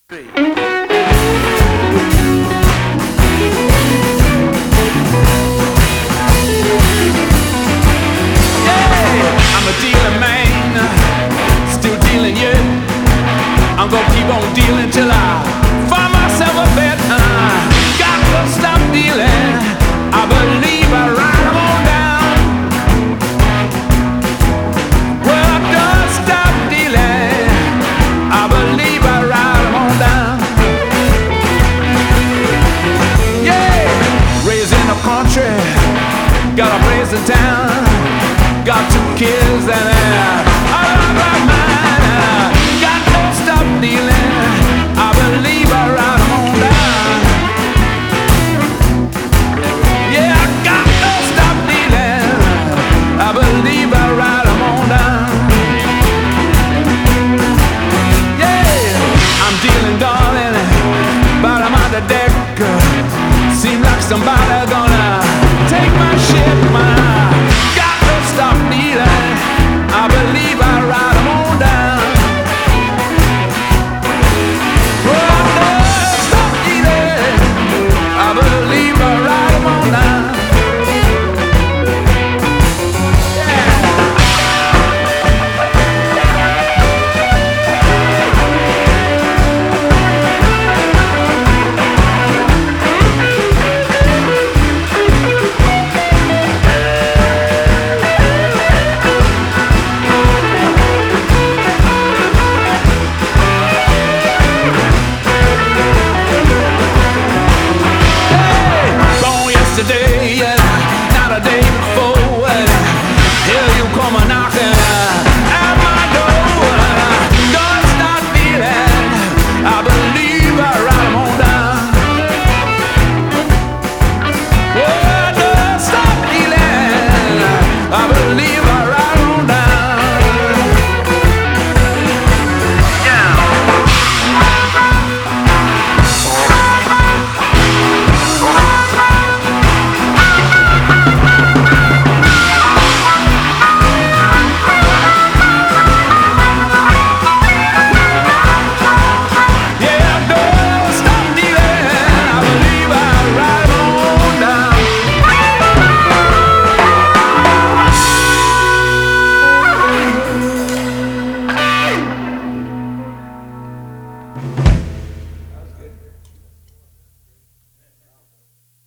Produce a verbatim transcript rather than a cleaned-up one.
I'm a dealing man, still dealing yet. I'm gonna keep on dealing till I find myself a bet. uh, Got to stop dealing, I believe I write them on down. Well, I done stop dealing, I believe I write them on down. Yeah, raised in the country, got a place in town.